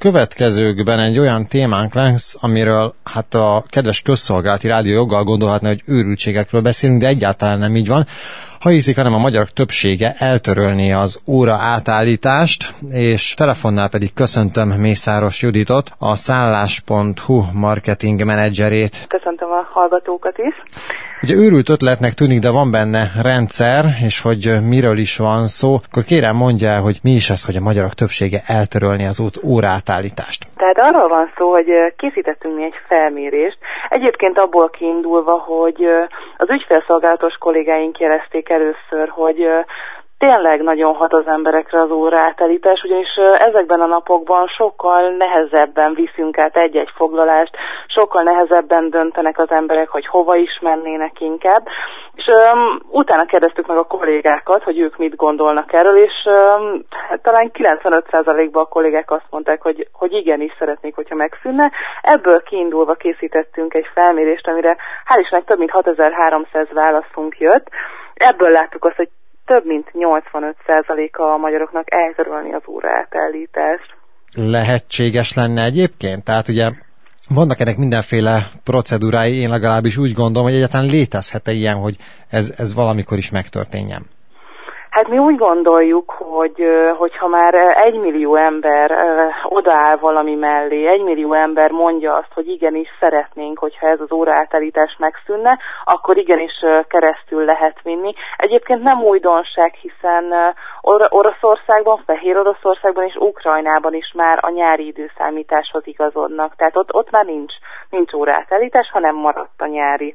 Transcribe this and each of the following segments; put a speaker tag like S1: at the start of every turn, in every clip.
S1: következőkben egy olyan témánk lesz, amiről hát a kedves közszolgálati rádió joggal gondolhatna, hogy őrültségekről beszélünk, de egyáltalán nem így van. Ha hiszik, hanem a magyarok többsége eltörölné az óra átállítást, és telefonnál pedig köszöntöm Mészáros Juditot, a szállás.hu marketing menedzserét.
S2: Köszöntöm a hallgatókat is.
S1: Ugye őrült ötletnek tűnik, de van benne rendszer, és hogy miről is van szó, akkor kérem mondja el, hogy mi is ez, hogy a magyarok többsége eltörölni az óraátállítást.
S2: Tehát arról van szó, hogy készítettünk mi egy felmérést, egyébként abból kiindulva, hogy az ügyfélszolgálatos kollégáink jelezték először, hogy tényleg nagyon hat az emberekre az óraátállítás, ugyanis ezekben a napokban sokkal nehezebben viszünk át egy-egy foglalást, sokkal nehezebben döntenek az emberek, hogy hova is mennének inkább, és utána kérdeztük meg a kollégákat, hogy ők mit gondolnak erről, és talán 95%-ban a kollégák azt mondták, hogy igenis szeretnék, hogyha megszűnne. Ebből kiindulva készítettünk egy felmérést, amire hál' Istennek több mint 6300 válaszunk jött. Ebből láttuk azt, hogy több mint 85%-a a magyaroknak eltörölni az óraátállítást.
S1: Lehetséges lenne egyébként? Tehát ugye vannak ennek mindenféle procedúrái, én legalábbis úgy gondolom, hogy egyáltalán létezhet-e ilyen, hogy ez valamikor is megtörténjen?
S2: Hát mi úgy gondoljuk, hogy ha már 1 millió ember odaáll valami mellé, 1 millió ember mondja azt, hogy igenis szeretnénk, hogyha ez az óraátállítás megszűnne, akkor igenis keresztül lehet vinni. Egyébként nem újdonság, hiszen Oroszországban, Fehér Oroszországban és Ukrajnában is már a nyári időszámításhoz igazodnak. Tehát ott már nincs óraátállítás, hanem maradt a nyári.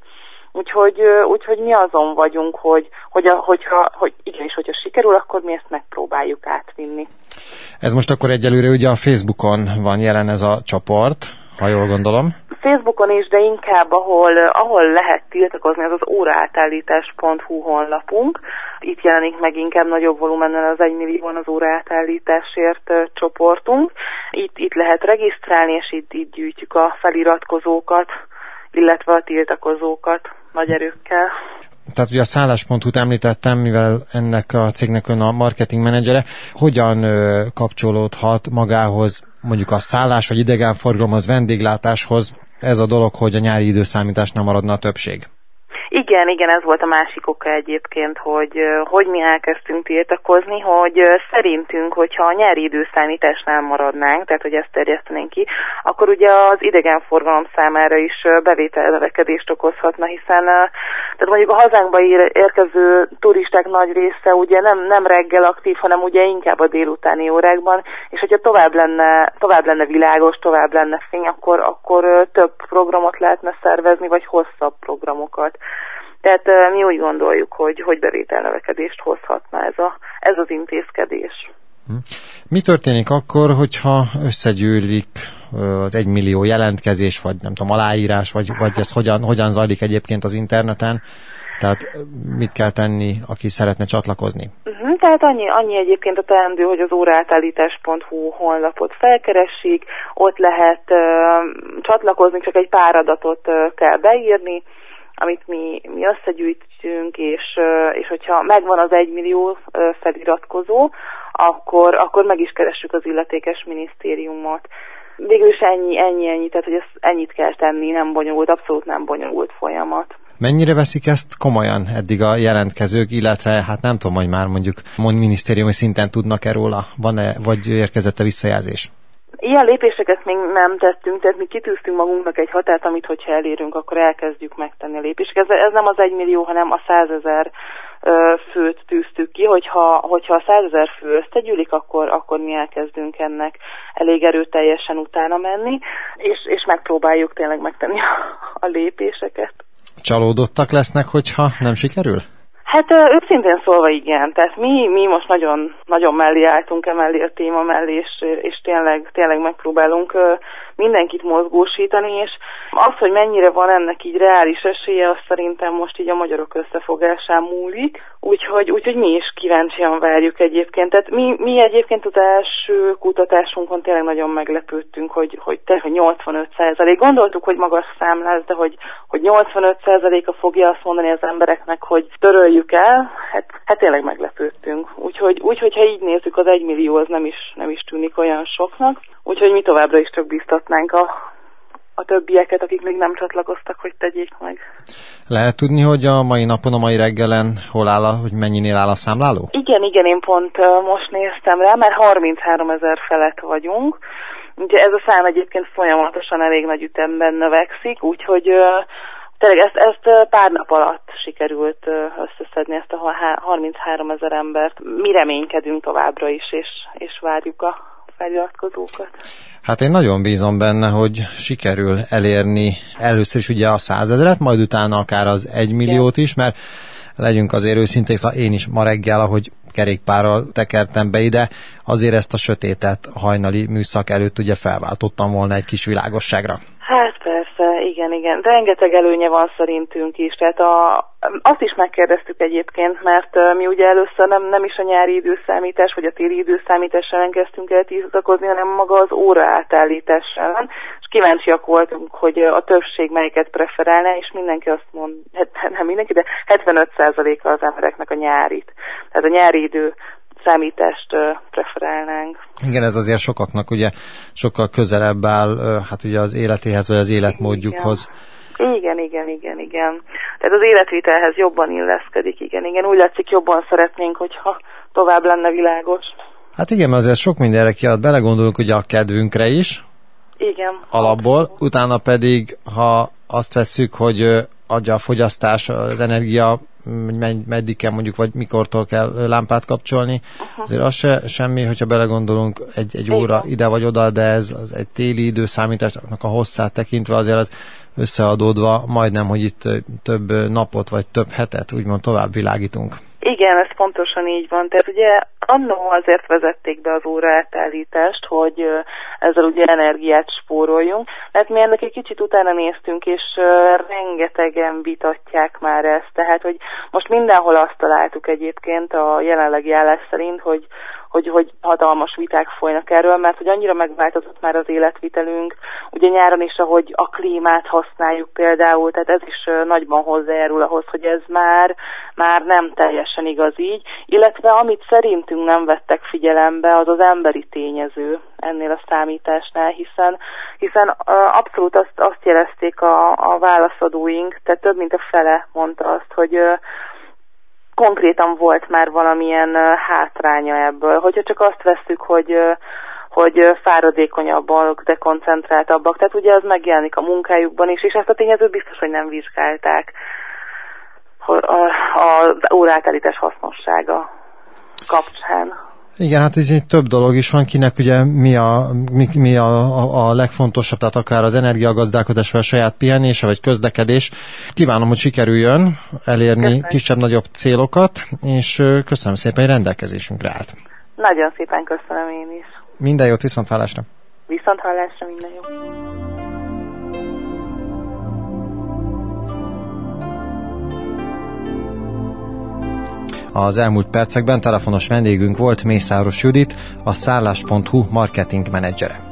S2: Úgyhogy mi azon vagyunk, hogy igenis, hogyha sikerül, akkor mi ezt megpróbáljuk átvinni.
S1: Ez most akkor egyelőre ugye a Facebookon van jelen ez a csoport, ha jól gondolom.
S2: Facebookon is, de inkább ahol lehet tiltakozni, az az óraátállítás.hu honlapunk. Itt jelenik meg inkább nagyobb volumennel az 1 millióan az óraátállításért csoportunk. Itt lehet regisztrálni, és itt gyűjtjük a feliratkozókat, illetve a tiltakozókat nagy erőkkel.
S1: Tehát ugye a szállás.hu-t említettem, mivel ennek a cégnek ön a marketing menedzsere, hogyan kapcsolódhat magához mondjuk a szállás vagy idegenforgalomhoz, vendéglátáshoz ez a dolog, hogy a nyári időszámításnál maradna a többség?
S2: Igen, ez volt a másik oka egyébként, hogy mi elkezdtünk tiltakozni, hogy szerintünk, hogyha a nyári időszámításnál maradnánk, tehát hogy ezt terjesztenénk ki, akkor ugye az idegenforgalom számára is bevételnövekedést okozhatna, hiszen tehát mondjuk a hazánkba érkező turisták nagy része ugye nem reggel aktív, hanem ugye inkább a délutáni órákban, és hogyha tovább lenne világos, tovább lenne fény, akkor több programot lehetne szervezni, vagy hosszabb programokat. Tehát mi úgy gondoljuk, hogy bevételnövekedést hozhatna ez az intézkedés.
S1: Mi történik akkor, hogyha összegyűlik az 1 millió jelentkezés, vagy nem tudom, aláírás, vagy ez hogyan zajlik egyébként az interneten? Tehát mit kell tenni, aki szeretne csatlakozni?
S2: Tehát annyi egyébként a teendő, hogy az óraátállítás.hu honlapot felkeressék, ott lehet csatlakozni, csak egy pár adatot kell beírni, amit mi összegyűjtünk, és hogyha megvan az 1 millió feliratkozó, akkor meg is keressük az illetékes minisztériumot. Végül is ennyi, tehát hogy ennyit kell tenni, nem bonyolult, abszolút nem bonyolult folyamat.
S1: Mennyire veszik ezt komolyan eddig a jelentkezők, illetve hát nem tudom, hogy már mondjuk minisztériumi szinten tudnak-e róla, van-e, vagy érkezett-e visszajelzés?
S2: Ilyen lépéseket még nem tettünk, tehát mi kitűztünk magunknak egy határt, amit hogyha elérünk, akkor elkezdjük megtenni a lépéseket. Ez nem az 1 millió, hanem a 100 000 főt tűztük ki, hogyha a 100 000 fő összegyűlik, akkor mi elkezdünk ennek elég erőteljesen utána menni, és megpróbáljuk tényleg megtenni a lépéseket.
S1: Csalódottak lesznek, hogyha nem sikerül?
S2: Hát őszintén szólva igen, tehát mi most nagyon, nagyon mellé álltunk emellé a téma mellé, és tényleg megpróbálunk mindenkit mozgósítani, és az, hogy mennyire van ennek így reális esélye, azt szerintem most így a magyarok összefogásán múlik, úgyhogy mi is kíváncsian várjuk egyébként. Tehát mi egyébként az első kutatásunkon tényleg nagyon meglepődtünk, hogy 85%. Gondoltuk, hogy magas szám lesz, de hogy 85%-a fogja azt mondani az embereknek, hogy töröljük küldjük el, hát tényleg meglepődtünk. Úgyhogy ha így nézzük, az 1 millió az nem is tűnik olyan soknak, úgyhogy mi továbbra is csak biztatnánk a többieket, akik még nem csatlakoztak, hogy tegyék meg.
S1: Lehet tudni, hogy a mai napon, a mai reggelen hol áll, hogy mennyinél áll a számláló?
S2: Igen, én pont most néztem rá, már 33 000 felett vagyunk. Ugye ez a szám egyébként folyamatosan elég nagy ütemben növekszik, úgyhogy tényleg ezt pár nap alatt sikerült összeszedni, ezt a 33 000 embert. Mi reménykedünk továbbra is, és várjuk a feliratkozókat.
S1: Hát én nagyon bízom benne, hogy sikerül elérni először is ugye a 100 000-et, majd utána akár az 1 milliót is, mert legyünk azért őszinték, szóval én is ma reggel, ahogy kerékpárral tekertem be ide, azért ezt a sötétet hajnali műszak előtt ugye felváltottam volna egy kis világosságra. Hát
S2: persze, igen. Rengeteg előnye van szerintünk is. Tehát azt is megkérdeztük egyébként, mert mi ugye először nem is a nyári időszámítás, vagy a téli időszámítás ellen kezdtünk el tiltakozni, hanem maga az óra átállítás ellen, és kíváncsiak voltunk, hogy a többség melyiket preferálná, és mindenki azt mond, nem mindenki, de 75%-a az embereknek a nyárit. Tehát a nyári idő számítást preferálnánk.
S1: Igen, ez azért sokaknak ugye sokkal közelebb áll, hát ugye az életéhez, vagy az életmódjukhoz.
S2: Igen. Tehát az életvitelhez jobban illeszkedik, igen. Úgy látszik, jobban szeretnénk, hogyha tovább lenne világos.
S1: Hát igen, mert azért sok mindenre kiad, belegondolunk ugye a kedvünkre is.
S2: Igen.
S1: Alapból, utána pedig, ha azt vesszük, hogy adja a fogyasztás, az energia, meddig kell mondjuk, vagy mikortól kell lámpát kapcsolni. Azért az semmi, hogyha belegondolunk egy óra ide vagy oda, de ez az egy téli időszámításnak a hosszát tekintve azért az összeadódva majdnem, hogy itt több napot vagy több hetet úgymond tovább világítunk.
S2: Igen, ez pontosan így van. Tehát ugye annó azért vezették be az óraátállítást, hogy ezzel ugye energiát spóroljunk. Mert mi ennek egy kicsit utána néztünk, és rengetegen vitatják már ezt. Tehát, hogy most mindenhol azt találtuk egyébként a jelenlegi állás szerint, hogy hatalmas viták folynak erről, mert hogy annyira megváltozott már az életvitelünk, ugye nyáron is, ahogy a klímát használjuk például, tehát ez is nagyban hozzájárul ahhoz, hogy ez már nem teljesen igaz így, illetve amit szerintünk nem vettek figyelembe, az az emberi tényező ennél a számításnál, hiszen abszolút azt jelezték a válaszadóink, tehát több mint a fele mondta azt, hogy konkrétan volt már valamilyen hátránya ebből. Hogyha csak azt vesszük, hogy fáradékonyabbak, de koncentráltabbak, tehát ugye az megjelenik a munkájukban is, és ezt a tényezőt biztos, hogy nem vizsgálták az óraátállítás hasznossága kapcsán.
S1: Igen, hát így több dolog is van, kinek ugye mi a legfontosabb, tehát akár az energiagazdálkodás, vagy a saját pihenése, vagy közlekedés. Kívánom, hogy sikerüljön elérni kisebb-nagyobb célokat, és köszönöm szépen, hogy rendelkezésünkre állt.
S2: Nagyon szépen köszönöm én is.
S1: Minden jót, viszonthallásra.
S2: Viszonthallásra, minden jót.
S1: Az elmúlt percekben telefonos vendégünk volt Mészáros Judit, a szállás.hu marketing menedzsere.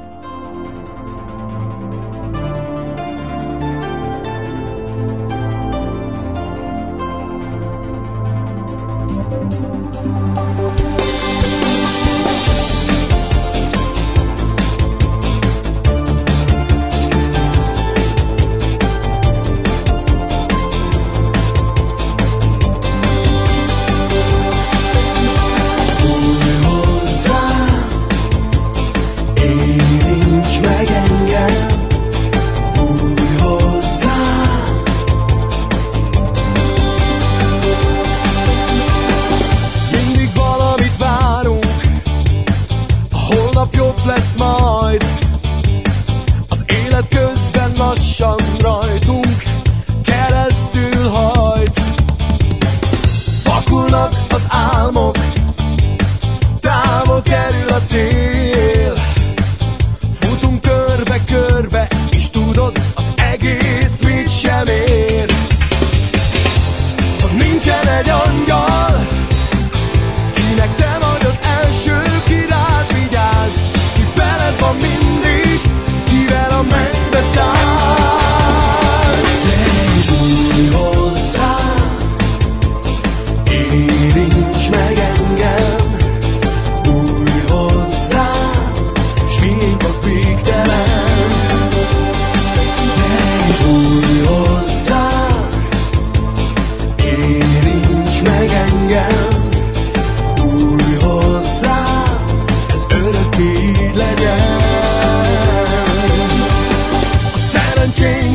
S3: Kivel a mennybe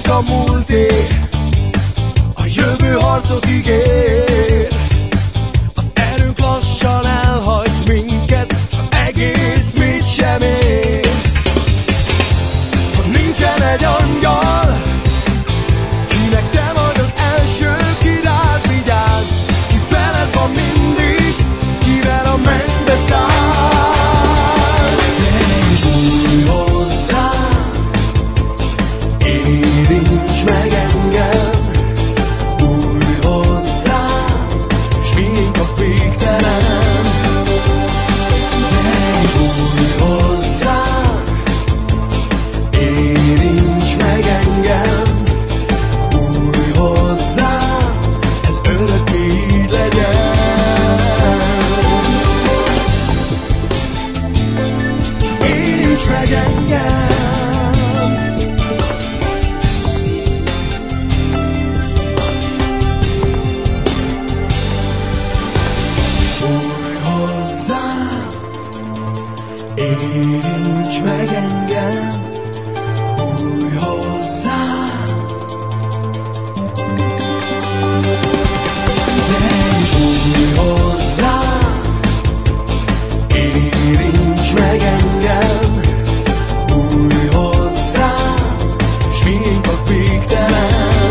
S3: miénk a múlté, a jövő harcot ígér. Az erőnk lassan elhagy minket, az egész mit sem ér. Ha nincsen egy angyal, kinek te vagy az első, ki rád vigyáz, ki veled van mindig, kivel a mennybe szállsz. Gyere és bújj hozzám, érints meg engem, bújj hozzám, s miénk a végtelen. Gyere és bújj hozzám, érints meg engem, bújj hozzám, ez örökké így legyen. Érints meg engem. Bújj hozzám, érints meg engem, bújj hozzám. Gyere és bújj hozzám, érints meg engem, bújj hozzám, s miénk a végtelen.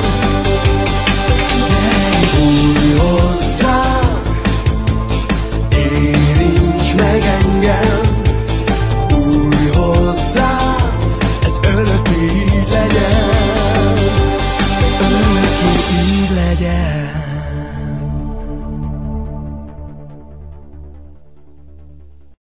S3: Gyere és bújj hozzám, érints meg engem, bújj hozzám, ez örökké így legyen, örökké így legyen.